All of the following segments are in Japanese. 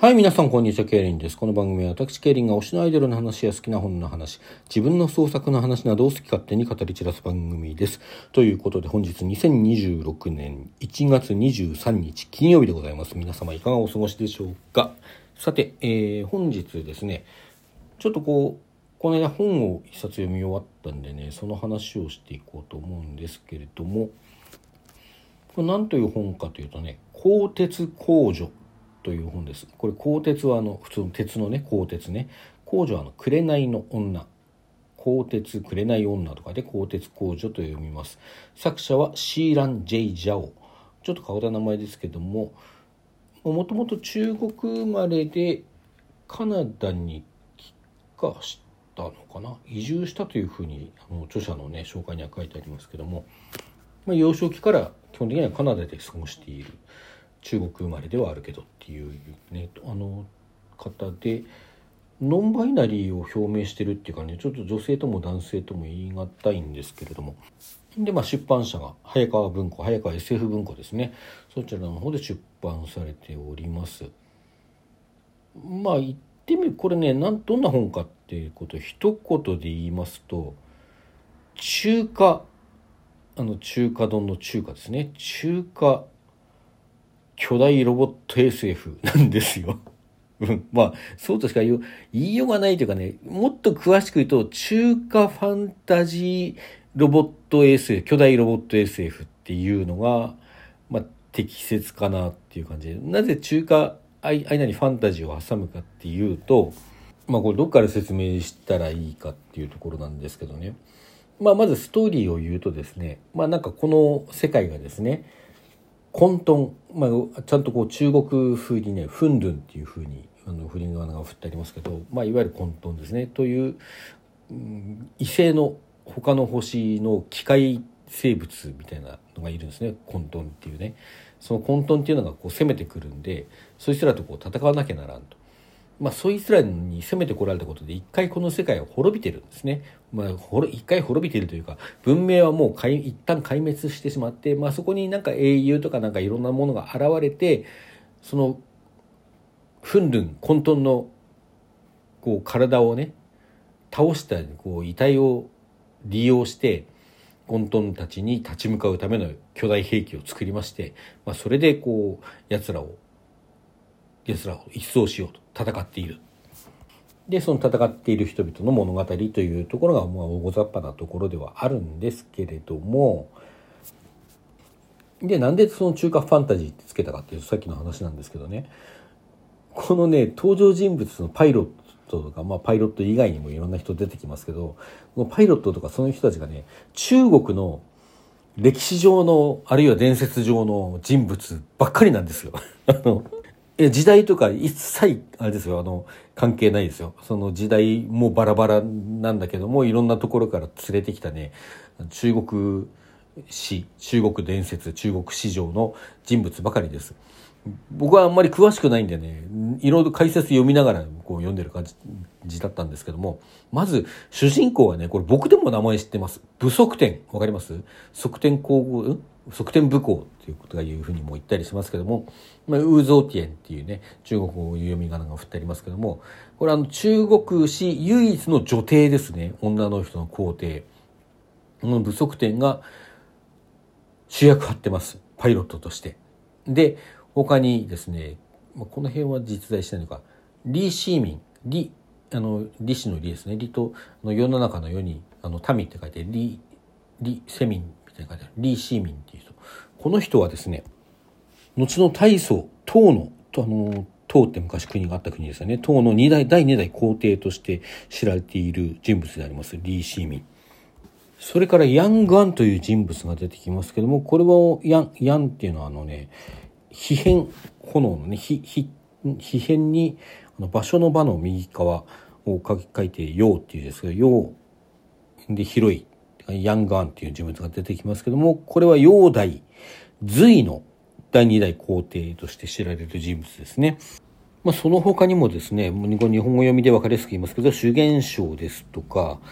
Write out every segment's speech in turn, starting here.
はい、皆さん、こんにちは。ケイリンです。この番組は私、ケイリンが推しのアイドルの話や好きな本の話、自分の創作の話などを好き勝手に語り散らす番組です。ということで、本日2026年1月23日金曜日でございます。皆様いかがお過ごしでしょうか。さて、本日ですね、ちょっとこの間本を一冊読み終わったんでね、その話をしていこうと思うんですけれども、これ何という本かというとね、鋼鉄工女という本です。これ鋼鉄は普通の鉄のね、鋼鉄ね。工女は紅の女。鋼鉄紅女とかで鋼鉄工女と読みます。作者はシーラン・ジェイ・ジャオ。ちょっと変わった名前ですけども、もともと中国生まれでカナダに帰化したのかな。移住したというふうに著者のね、紹介には書いてありますけども、幼少期から基本的にはカナダで過ごしている。中国生まれではあるけどっていうね、方でノンバイナリーを表明してるっていうかね、ちょっと女性とも男性とも言い難いんですけれども、で出版社が早川文庫、早川 SF 文庫ですね、そちらの方で出版されております。言ってみる、これね、どんな本かっていうことを一言で言いますと、中華丼の中華ですね、中華巨大ロボット SF なんですよ。そうとしか言いようがないというかね、もっと詳しく言うと、中華ファンタジーロボット SF、巨大ロボット SF っていうのが、適切かなっていう感じで、なぜ中華間にファンタジーを挟むかっていうと、これどっから説明したらいいかっていうところなんですけどね。まずストーリーを言うとですね、この世界がですね、混沌、ちゃんと中国風にね、フンドゥンっていう風に振り仮名が振ってありますけど、いわゆる混沌ですねという、異星の他の星の機械生物みたいなのがいるんですね。混沌っていうね、その混沌っていうのが攻めてくるんで、そいつらと戦わなきゃならんと。そいつらに攻めてこられたことで一回この世界は滅びてるんですね。一回滅びてるというか、文明はもう一旦壊滅してしまって、そこに英雄とかいろんなものが現れて、そのフンドゥン混沌の体をね倒した遺体を利用して混沌たちに立ち向かうための巨大兵器を作りまして、それで奴らを一掃しようと戦っている。でその戦っている人々の物語というところが大雑把なところではあるんですけれども、でなんでその中華ファンタジーってつけたかっていうと、さっきの話なんですけどね、このね登場人物のパイロットとか、パイロット以外にもいろんな人出てきますけど、このパイロットとかその人たちがね、中国の歴史上のあるいは伝説上の人物ばっかりなんですよ。時代とか一切あれですよ、関係ないですよ。その時代もバラバラなんだけども、いろんなところから連れてきたね、中国史、中国伝説、中国史上の人物ばかりです。僕はあんまり詳しくないんでね、いろいろ解説読みながら読んでる感じだったんですけども、まず主人公はね、これ僕でも名前知ってます。武則天、わかります？則天武功ということがいうふうにも言ったりしますけども、ウーゾーティエンっていうね、中国語読み仮名が振ってありますけども、これ中国史唯一の女帝ですね。女の人の皇帝。武則天が主役張ってます。パイロットとして。で、他にですね、この辺は実在してないのか、李世民、李氏の李ですね。李と世の中の世に民って書いて李世民みたいな書いてある李世民っていう人。この人はですね、後の大宋唐って昔国があった国ですよね。唐の第2代皇帝として知られている人物であります李世民。それからヤン・グアンという人物が出てきますけども、これはヤンっていうのは火変、炎のね、火変に場所の場の右側を書いて陽っていうんですけど、陽で広いヤン・グアンっていう人物が出てきますけども、これは陽代隋の第2代皇帝として知られる人物ですね。その他にもですね、日本語読みで分かりやすく言いますけど、朱元璋ですとか、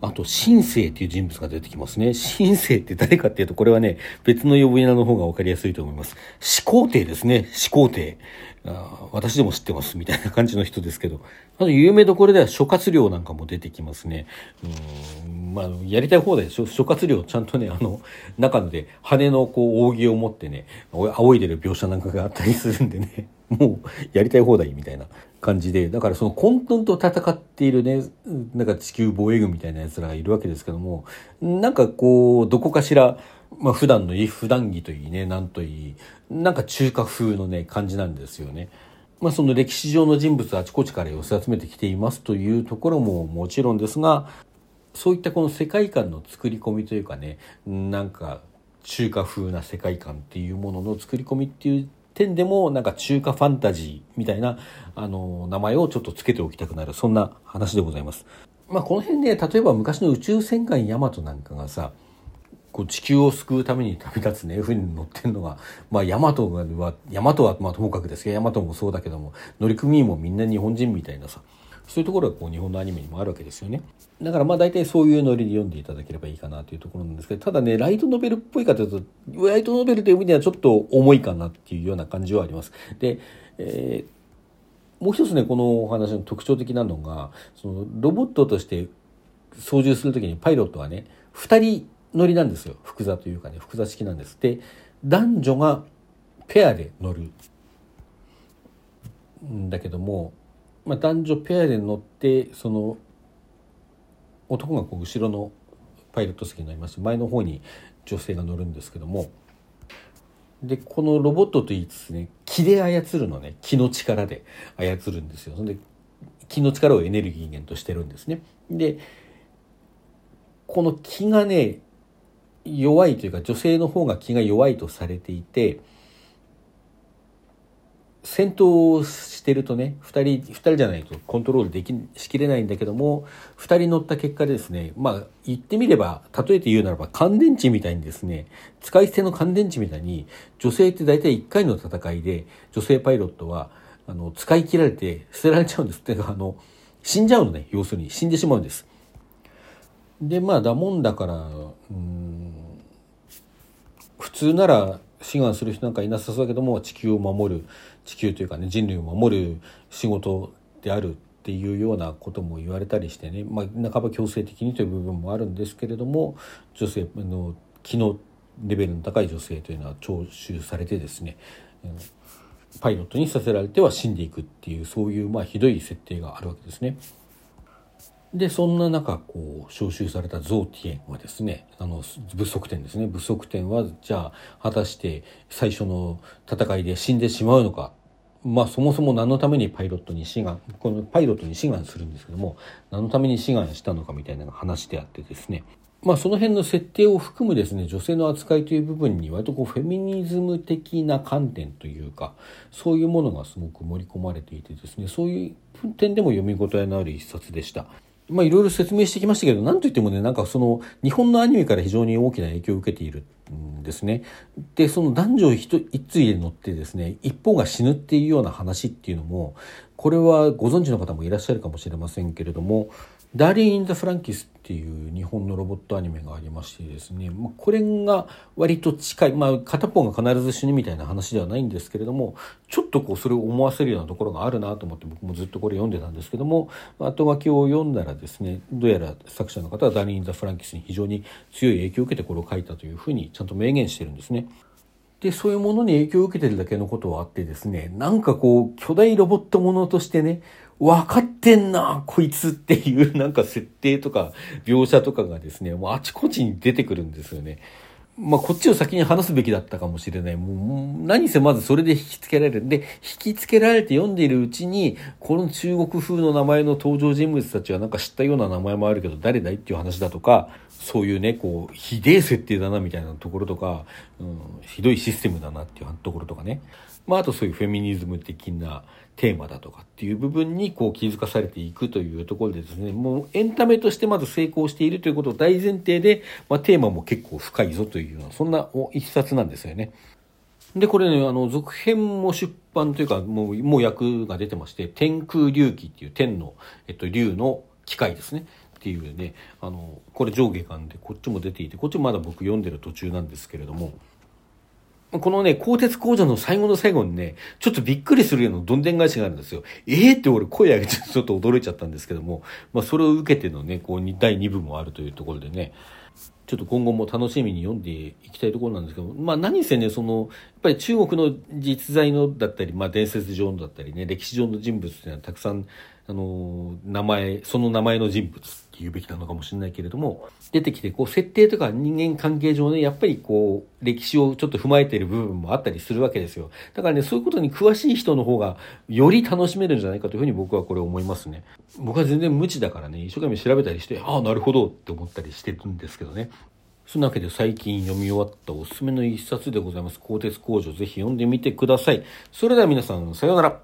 あと、新生っていう人物が出てきますね。新生って誰かっていうと、これはね、別の呼び名の方が分かりやすいと思います。始皇帝ですね。始皇帝。私でも知ってますみたいな感じの人ですけど、あと有名どころでは諸葛亮なんかも出てきますね。やりたい放題で諸葛亮ちゃんとね、中で羽の扇を持ってね、仰いでる描写なんかがあったりするんでね、もうやりたい放題みたいな感じで、だからその混沌と戦っているね、なんか地球防衛軍みたいなやつらがいるわけですけども、なんかどこかしら、普段着といいね、なんといい、なんか中華風のね、感じなんですよね。その歴史上の人物あちこちから寄せ集めてきていますというところももちろんですが、そういったこの世界観の作り込みというかね、なんか中華風な世界観っていうものの作り込みっていう点でも、なんか中華ファンタジーみたいな名前をちょっとつけておきたくなる、そんな話でございます。この辺ね、例えば昔の宇宙戦艦ヤマトなんかがさ、地球を救うために旅立つね、船に乗ってるのが、ヤマトはともかくですけど、ヤマトもそうだけども、乗組員もみんな日本人みたいなさ、そういうところが日本のアニメにもあるわけですよね。だから大体そういうノリで読んでいただければいいかなというところなんですけど、ただね、ライトノベルっぽいかというと、ライトノベルという意味ではちょっと重いかなっていうような感じはあります。で、もう一つね、このお話の特徴的なのが、そのロボットとして操縦するときにパイロットはね、2人乗りなんですよ。複座というかね、複座式なんです。で、男女がペアで乗るんだけども、男女ペアで乗って、その男が後ろのパイロット席に乗りまして、前の方に女性が乗るんですけども、でこのロボットといいつつね、気で操るのね、気の力で操るんですよ。それで気の力をエネルギー源としてるんですね。でこの気がね、弱いというか、女性の方が気が弱いとされていて、戦闘してるとね、2人じゃないとコントロールしきれないんだけども、2人乗った結果でですね、言ってみれば、例えて言うならば乾電池みたいにですね、使い捨ての乾電池みたいに、女性って大体1回の戦いで女性パイロットは使い切られて捨てられちゃうんです。ってか死んじゃうのね、要するに死んでしまうんです。でだもんだから、普通なら志願する人なんかいなさそうだけども、地球というかね、人類を守る仕事であるっていうようなことも言われたりしてね、半ば強制的にという部分もあるんですけれども、女性の気のレベルの高い女性というのは徴収されてですね、パイロットにさせられては死んでいくっていう、そういうひどい設定があるわけですね。でそんな中招集されたゾーティエンはですね、物側天ですね、物側天はじゃあ果たして最初の戦いで死んでしまうのか、そもそも何のためにパイロットに志願するんですけども、何のために志願したのかみたいな話であってですね、その辺の設定を含むですね、女性の扱いという部分に割とフェミニズム的な観点というか、そういうものがすごく盛り込まれていてですね、そういう点でも読み応えのある一冊でした。いろいろ説明してきましたけど、なんといってもね、なんかその日本のアニメから非常に大きな影響を受けているんですね。でその男女一対で乗ってですね、一方が死ぬっていうような話っていうのも、これはご存知の方もいらっしゃるかもしれませんけれども、ダーリン・イン・ザ・フランキスっていう日本のロボットアニメがありましてですね、これが割と近い、片方が必ず死ぬみたいな話ではないんですけれども、ちょっとそれを思わせるようなところがあるなと思って、僕もずっとこれ読んでたんですけども、後書きを読んだらですね、どうやら作者の方はダーリン・イン・ザ・フランキスに非常に強い影響を受けてこれを書いたというふうにちゃんと明言してるんですね。でそういうものに影響を受けてるだけのことはあってですね、なんか巨大ロボットものとしてね、分かってんなこいつっていうなんか設定とか描写とかがですね、もうあちこちに出てくるんですよね。こっちを先に話すべきだったかもしれない。もう何せまずそれで引きつけられる。で、引きつけられて読んでいるうちに、この中国風の名前の登場人物たちはなんか知ったような名前もあるけど、誰だいっていう話だとか、そういうね、ひでえ設定だなみたいなところとか、ひどいシステムだなっていうところとかね。あとそういうフェミニズム的なテーマだとかっていう部分に気づかされていくというところでですね、もうエンタメとしてまず成功しているということを大前提で、テーマも結構深いぞというような、そんな一冊なんですよね。でこれね、続編も出版というかもう訳が出てまして、天空龍騎っていう天の、龍の機械ですねっっていうね、これ上下巻でこっちも出ていて、こっちもまだ僕読んでる途中なんですけれども、このね、鋼鉄工場の最後の最後にね、ちょっとびっくりするようなどんでん返しがあるんですよ。って俺声上げてちょっと驚いちゃったんですけども、それを受けてのね、第2部もあるというところでね、ちょっと今後も楽しみに読んでいきたいところなんですけど、何せね、やっぱり中国の実在のだったり、伝説上のだったりね、歴史上の人物っていうのはたくさん、その名前の人物って言うべきなのかもしれないけれども、出てきて、設定とか人間関係上ね、やっぱり歴史をちょっと踏まえている部分もあったりするわけですよ。だからね、そういうことに詳しい人の方が、より楽しめるんじゃないかというふうに僕はこれ思いますね。僕は全然無知だからね、一生懸命調べたりして、なるほどって思ったりしてるんですけどね。そんなわけで最近読み終わったおすすめの一冊でございます。鋼鉄工場、ぜひ読んでみてください。それでは皆さん、さようなら。